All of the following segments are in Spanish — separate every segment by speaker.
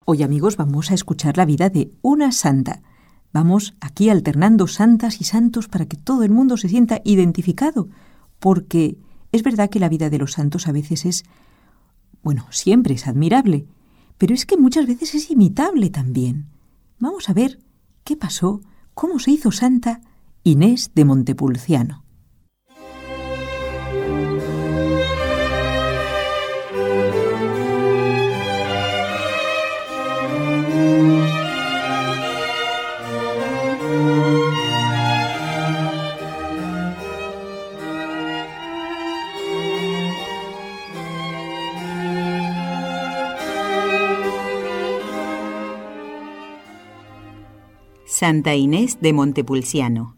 Speaker 1: Hoy, amigos, vamos a escuchar la vida de una santa. Vamos aquí alternando santas y santos para que todo el mundo se sienta identificado, porque es verdad que la vida de los santos a veces es, siempre es admirable, pero es que muchas veces es imitable también. Vamos a ver qué pasó, cómo se hizo santa Inés de Montepulciano.
Speaker 2: Santa Inés de Montepulciano.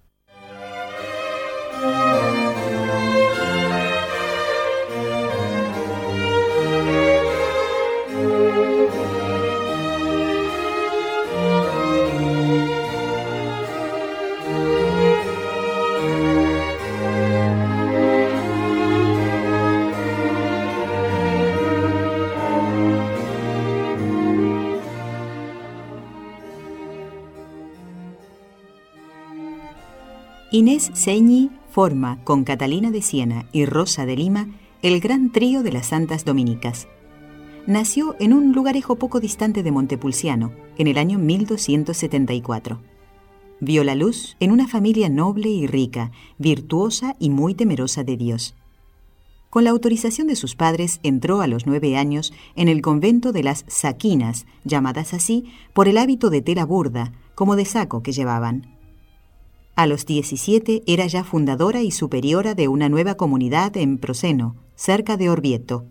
Speaker 2: Inés Señi forma, con Catalina de Siena y Rosa de Lima, el gran trío de las santas dominicas. Nació en un lugarejo poco distante de Montepulciano, en el año 1274. Vio la luz en una familia noble y rica, virtuosa y muy temerosa de Dios. Con la autorización de sus padres, entró a los 9 años en el convento de las saquinas, llamadas así por el hábito de tela burda, como de saco que llevaban. A los 17 era ya fundadora y superiora de una nueva comunidad en Proseno, cerca de Orvieto.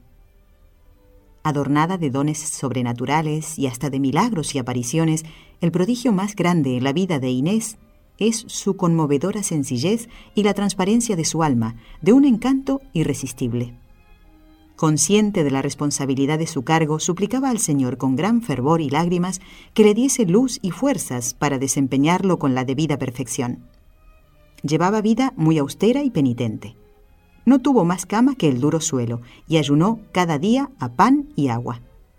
Speaker 2: Adornada de dones sobrenaturales y hasta de milagros y apariciones, el prodigio más grande en la vida de Inés es su conmovedora sencillez y la transparencia de su alma, de un encanto irresistible. Consciente de la responsabilidad de su cargo, suplicaba al Señor con gran fervor y lágrimas que le diese luz y fuerzas para desempeñarlo con la debida perfección. Llevaba vida muy austera y penitente. No tuvo más cama que el duro suelo y ayunó cada día a pan y agua.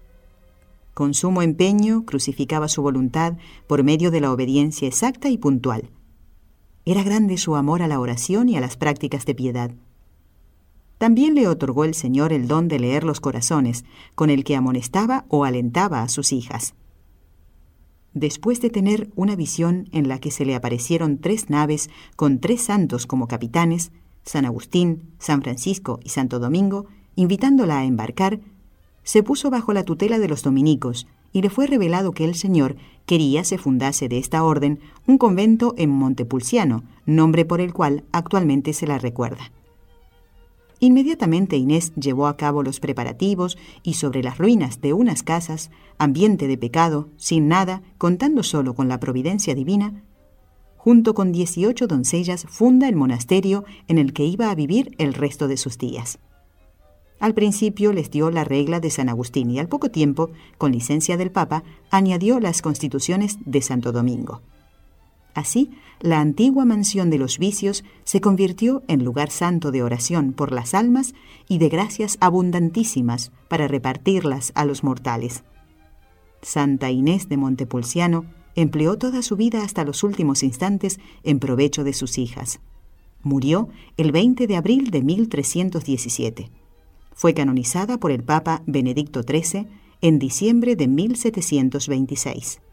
Speaker 2: Con sumo empeño crucificaba su voluntad por medio de la obediencia exacta y puntual. Era grande su amor a la oración y a las prácticas de piedad. También le otorgó el Señor el don de leer los corazones, con el que amonestaba o alentaba a sus hijas. Después de tener una visión en la que se le aparecieron 3 naves con 3 santos como capitanes, San Agustín, San Francisco y Santo Domingo, invitándola a embarcar, se puso bajo la tutela de los dominicos y le fue revelado que el Señor quería se fundase de esta orden un convento en Montepulciano, nombre por el cual actualmente se la recuerda. Inmediatamente Inés llevó a cabo los preparativos y sobre las ruinas de unas casas, ambiente de pecado, sin nada, contando solo con la providencia divina, junto con 18 doncellas funda el monasterio en el que iba a vivir el resto de sus días. Al principio les dio la regla de San Agustín y al poco tiempo, con licencia del Papa, añadió las constituciones de Santo Domingo. Así, la antigua mansión de los vicios se convirtió en lugar santo de oración por las almas y de gracias abundantísimas para repartirlas a los mortales. Santa Inés de Montepulciano empleó toda su vida hasta los últimos instantes en provecho de sus hijas. Murió el 20 de abril de 1317. Fue canonizada por el Papa Benedicto XIII en diciembre de 1726.